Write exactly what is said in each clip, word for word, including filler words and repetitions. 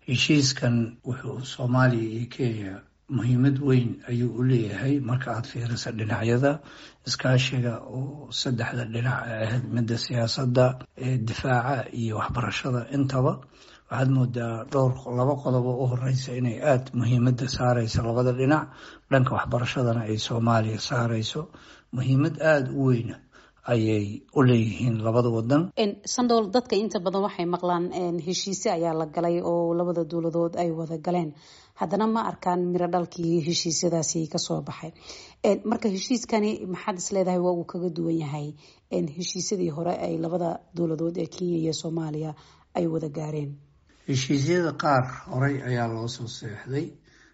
heshiiskan wuxuu Soomaaliya iyo Kenya muhiimad weyn ayuu u leeyahay marka aad fiiriso dhinacyada iskaashiga oo saddexda dhinac ah, midda siyaasadda, difaaca iyo waxbarashada intaba. waxaad moodaa dhowr laba qodob oo u horeysa inay aada muhiimadda saareyso labada dhinac. dhanka waxbarashadana ay Soomaaliya saareyso muhiimad aada u weyn ayay u leeyihiin labada wadan. Sandool, dadka inta badan waxay maqlaan heshiisyo ayaa la galay oo labada dowladood ay wada galeen, haddana ma arkaan miro dhalkii heshiisyadaasi kasoo baxay. marka heshiiskani maxaad is leedahay waa uu kaga duwan yahay heshiisyadii hore ay labada dowladood ee Kenya iyo Soomaaliya ay wada gaareen? heshiisyada qaar horey ayaa loo soo seexday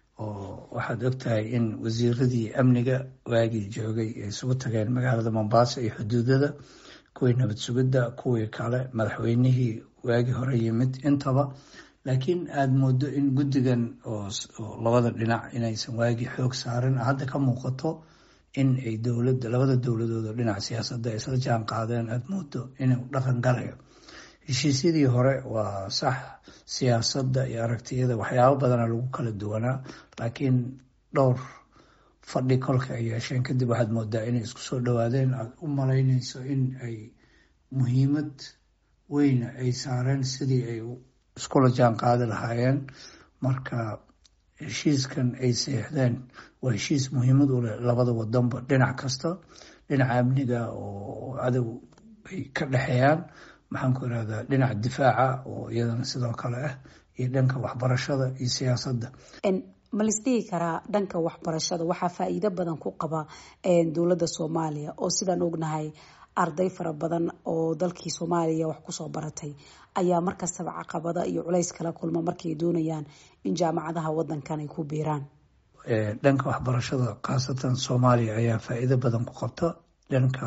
oo waxaad ogtahay in wasiiradii amniga waagii joogay ay isugu tageen magaalada Mombasa iyo xuduudada, kuwii nabad sugidda, kuwii kale madaxweynihii waagii hore yimid intaba. laakiin aada moodo in guddigan oo labada dhinac inaysan waagii xoog saarin, hadda ka muuqato in ay dowladda labada dowladood oo dhinaca siyaasadda ay isla jaan qaadeen. aada moodo inuu dhaqan galayo. heshiisyadii hore waa sax, siyaasadda iyo aragtiyada waxyaabo badana lagu kala duwanaa, laakiin dhowr fadhi kolka ay yeesheen kadib waxaad moodaa inay isku soo dhawaadeen. aada u malaynayso in ay muhiimad weyn ay saareen sidii ay iskula jaan qaadi lahaayeen. marka heshiiskan ay seexdeen waa heshiis muhiimad u leh labada wadanba, dhinac kasta, dhinaca amniga oo cadow ay ka dhexeeyaan, maxaan ku irahdaa dhinaca difaaca oo iyadana sidoo kale ah, iyo dhanka waxbarashada iyo siyaasadda. ma lisdhihi karaa dhanka waxbarashada waxaa faa'iido badan ku qaba dowladda Soomaaliya oo sidaan ognahay arday fara badan oo dalkii Soomaaliya wax kusoo baratay ayaa markastaba caqabada iyo culays kala kulma markay doonayaan in jaamacadaha wadankan ay ku biiraan? dhanka waxbarashada khaasatan Soomaaliya ayaa faa'iido badan ku qabta. dhanka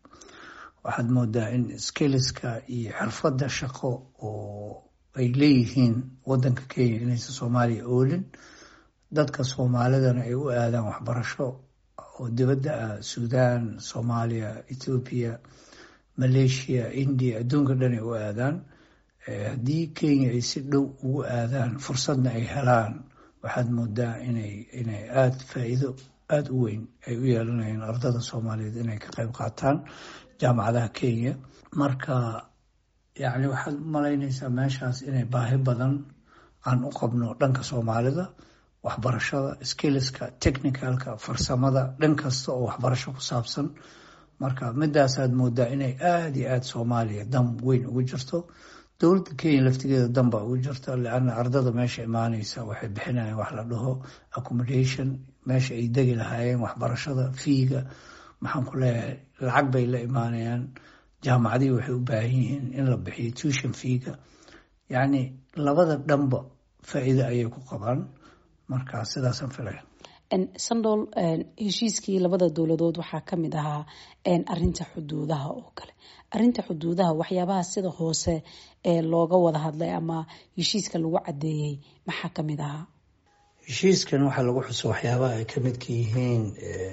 waxaad moodaa in skillska iyo xirfadda shaqo oo ay leeyihiin wadanka Kenya inaysan Soomaaliya oolin. dadka Soomaalidana ay u aadaan waxbarasho oo dibadda ah, Suudaan, Soomaaliya, Ethiopia, Malaysia, India, adduunka dhan ay u aadaan. haddii Kenya ay si dhow ugu aadaan, fursadna ay helaan, waxaad moodaa inay inay aada faa'iido aada u weyn ay u yeelanayaan ardada Soomaaliyeed inay ka qayb qaataan jaamacadaha Kenya. marka yacni waxaad u malaynaysaa meeshaas inay baahi badan aan u qabno dhanka Soomaalida, waxbarashada, skillska, technicalka, farsamada, dhan kasta oo waxbarasho ku saabsan. marka midaasaad moodaa inay aada iyo aada Soomaaliya dan weyn ugu jirto. dowladda Kenya laftigeeda dan baa ugu jirta, leanna ardada meesha imaaneysa waxay bixinayaan wax la dhaho accommodation, meesha ay degi lahaayeen, waxbarashada, fiiga, maxaan ku leeyahay lacag bay la imaanayaan. jaamacadihii waxay u baahan yihiin in la bixiyo tuition fiiga. yacni labada dhanba faa'iido ayay ku qabaan. marka sidaasaan filaya. Sandool, heshiiskii labada dowladood waxaa ka mid ahaa arinta xuduudaha oo kale. arinta xuduudaha waxyaabaha sida hoose ee looga wada hadlay ama heshiiska lagu cadeeyey maxaa ka mid ahaa? heshiiskan waxaa lagu xuso waxyaabaha ay ka midka yihiin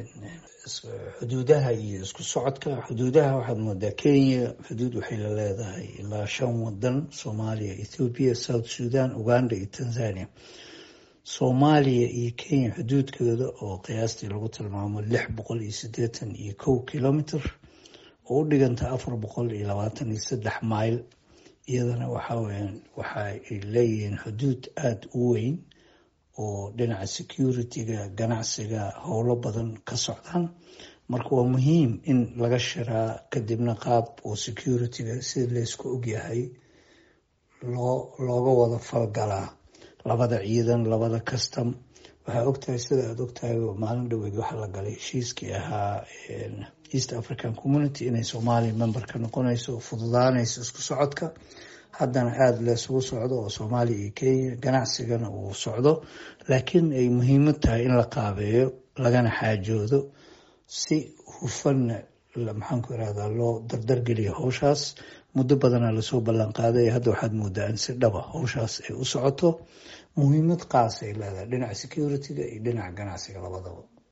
xuduudaha iyo isku socodka. xuduudaha waxaad moodaa Kenya xuduud waxay la leedahay ilaa shan wadan: Soomaaliya, Ethiopia, South Sudan, Uganda iyo Tanzania. Soomaaliya iyo Kenya xuduudkooda oo qiyaastii lagu tilmaamo lix boqol iyo siddeetan iyo kow kilomitr oo u dhiganta afar boqol iyo labaatan iyo saddex mayl. iyadana waxa weeyaan waxa ay leeyihiin xuduud aada u weyn oo dhinaca security-ga, ganacsiga, howlo badan ka socdaan. marka waa muhiim in laga shiraa kadibna qaab oo security-ga sida laysku ogyahay loo looga wada falgalaa labada ciidan, labada custom. waxaa ogtahay sida aada ogtahay maalin dhaweed waxaa la galay heshiiskii ahaa East African Community inay Soomaaliya member ka noqonayso, fududaanayso isku socodka. haddana aada laysugu socdo oo Soomaaliya iyo Kenya ganacsigana uu socdo, laakiin ay muhiimad tahay in la qaabeeyo lagana xaajoodo si hufanna maxaan ku irahdaa loo dardargeliyo howshaas. muddo badana lasoo ballan qaaday, hadda waxaad moodaa in si dhaba howshaas ay u socoto. muhiimad qaas ay leedahay dhinaca security-ga iyo dhinaca ganacsiga labadaba.